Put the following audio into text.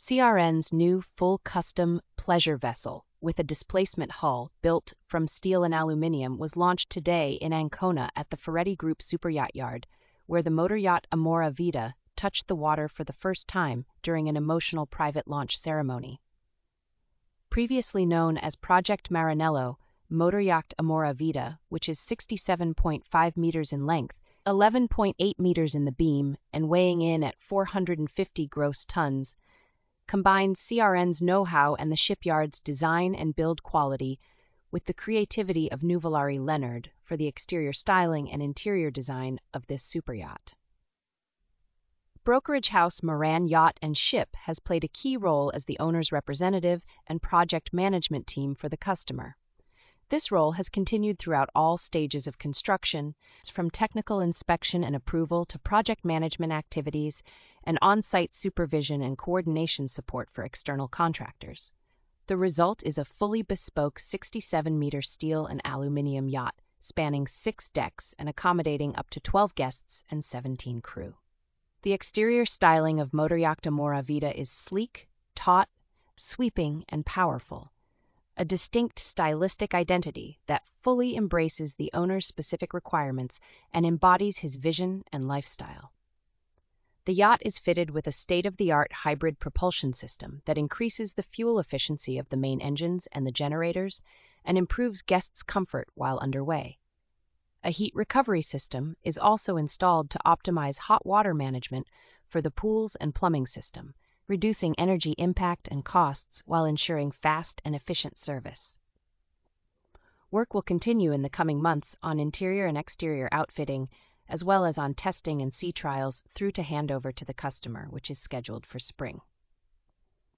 CRN's new full custom pleasure vessel with a displacement hull built from steel and aluminum was launched today in Ancona at the Ferretti Group Superyacht Yard, where the motor yacht Amora Vita touched the water for the first time during an emotional private launch ceremony. Previously known as Project Maranello, motor yacht Amora Vita, which is 67.5 meters in length, 11.8 meters in the beam, and weighing in at 450 gross tons, combines CRN's know-how and the shipyard's design and build quality with the creativity of Nuvolari Leonard for the exterior styling and interior design of this superyacht. Brokerage house Moran Yacht and Ship has played a key role as the owner's representative and project management team for the customer. This role has continued throughout all stages of construction, from technical inspection and approval to project management activities and on-site supervision and coordination support for external contractors. The result is a fully bespoke 67-meter steel and aluminum yacht spanning 6 decks and accommodating up to 12 guests and 17 crew. The exterior styling of motor yacht Amora Vita is sleek, taut, sweeping, and powerful, a distinct stylistic identity that fully embraces the owner's specific requirements and embodies his vision and lifestyle. The yacht is fitted with a state-of-the-art hybrid propulsion system that increases the fuel efficiency of the main engines and the generators and improves guests' comfort while underway. A heat recovery system is also installed to optimize hot water management for the pools and plumbing system, reducing energy impact and costs while ensuring fast and efficient service. Work will continue in the coming months on interior and exterior outfitting, as well as on testing and sea trials through to handover to the customer, which is scheduled for spring.